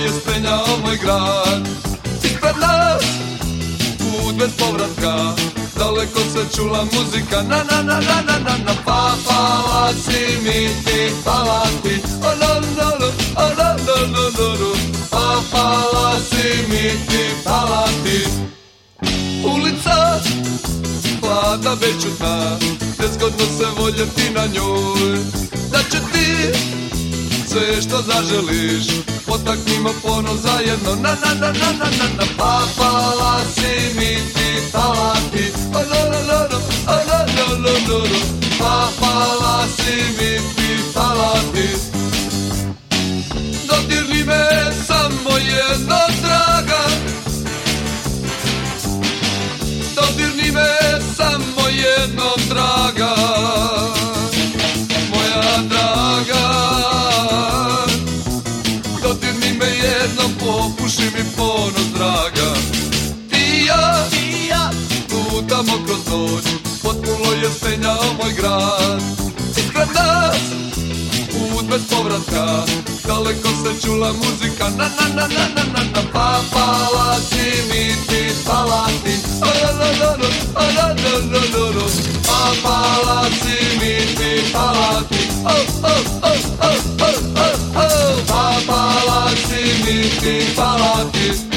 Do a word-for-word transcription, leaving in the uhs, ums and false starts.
je spenjao moj grad. Ispred nas put bez povratka, daleko se čula muzika. Na na na na na na na. Pa palati mi ti palati, o no no no, o no no no no no. Pa palati mi ti palati. Ulica mlada večutna, nezgodno se voljeti na njoj. Da će ti sve što zaželiš, potaknimo ponos zajedno. Na na na na na na na. Pa palati mi ti palati, o no no no no, o no no no no no. Pa palati mi ti palati. Dodirni me samo jedno, draga, dodirni me samo jedno, draga, moja draga. Dodirni me jedno, popuši mi ponos, draga. Ti i ja, ti i ja, lutamo kroz noć, potpuno je spenjao moj grad. Ispred nas put bez povratka, daleko se čula muzika. Na na na na na na na. Pa palati mi ti palati, o no no no no, o no no no no no. Pa palati mi ti palati, o o o o o o o. Pa palati mi ti palati.